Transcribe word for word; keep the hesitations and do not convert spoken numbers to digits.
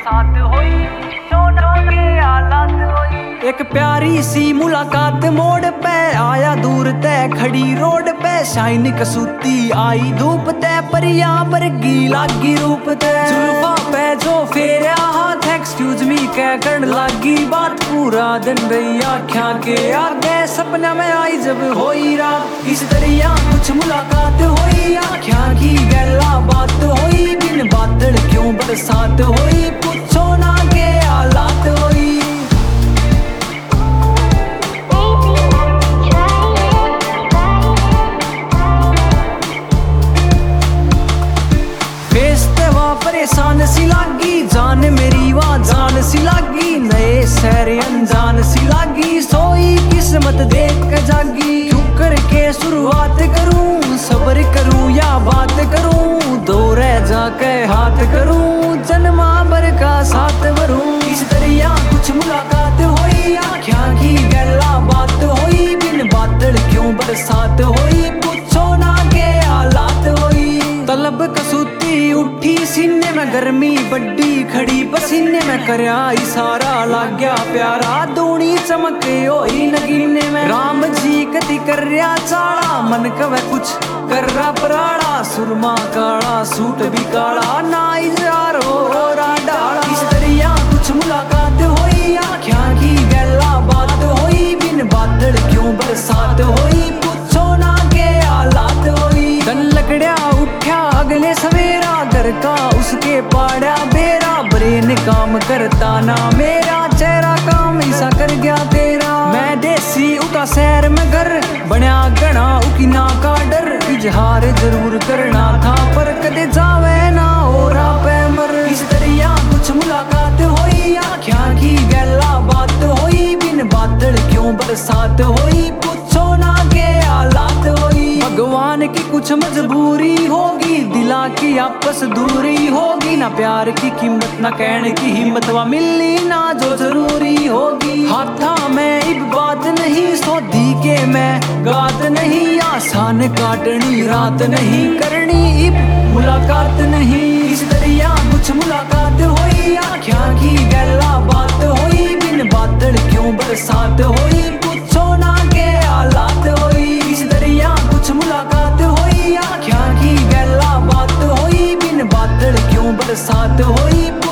बरसात हुई, सोना के हालात हुई। एक प्यारी सी मुलाकात मोड़ पे, आया दूर तय खड़ी रोड पे। शाइन कसूती आई धूप तय, परियां बरगी लागी रूप तय। जुल्फा पे जो फेरा हाथ, एक्सक्यूज मी कह कर लागी बात। पूरा दिन रही आँखों के आगे, सपना में आई जब होई रात। इस दरिया कुछ मुलाकात हुई, आँखों की गैला बात हुई। बिन बादल क्यों बरसात हुई, पूछो ना के हालात हुई। परेशान सी लागी जान मेरी, वहाँ जान सी लागी। नए शहर अनजान सी लागी, सोई किस्मत देख के जागी। क्यों करके शुरुआत करूं, सब्र करूं या बात करूं। दो रह जाके हाथ करूं, जन्मा भर का साथ भरूं। इस दरिया कुछ मुलाकात हुई, आँखों की गैला बात हुई। बिन बादल क्यों बरसात हुई, पूछो ना के हालात हुई। तलब कसूती उठी सीने में, गर्मी बड्डी खड़ी पसीने में। करया इशारा लाग गया प्यारा, दूनी चमक होई नगीने में। राम जी कति करया चाड़ा, मन कवे कुछ कर्रा पराड़ा। सुरमा काला सूट भी काला, ना इजहार हो रा डाला। इस दरिया कुछ मुलाकात हुई, आँखों की गैला बात हुई। बिन बादल क्यों बरसात हुई, पूछो ना के हालात हुई। दन लकड़िया उठा अगले सवेरा, घर का उसके पाड़ा बेरा। ब्रेन काम करता ना मेरा, चेहरा काम ऐसा कर गया तेरा। मैं देसी उठा शहर में घर, बना गणा उकिना का डर। इजहार जरूर करना था पर कदे जावे ना हो रहा पे मर। इस दरिया कुछ मुलाकात हुई, आँखों की गैला बात हुई। बिन बादल क्यों बरसात हुई, पूछो ना के हालात हुई। भगवान की कुछ मजबूरी होगी, दिला की आपस दूरी होगी। ना प्यार की कीमत ना कहने की हिम्मत, वा मिलनी ना जो जरूरी होगी। हाथा में इब बात नहीं, सोधी के मैं गात नहीं। आसान काटनी रात नहीं, करनी इब मुलाकात नहीं। इस दरिया कुछ मुलाकात हुई, आँखों की गैला बात हुई। बिन बादल क्यों बरसात हुई, पूछो ना के हालात हुई। इस दरिया कुछ मुलाकात हुई, आँखों की गैला बात हुई। बिन बादल क्यों बरसात हुई।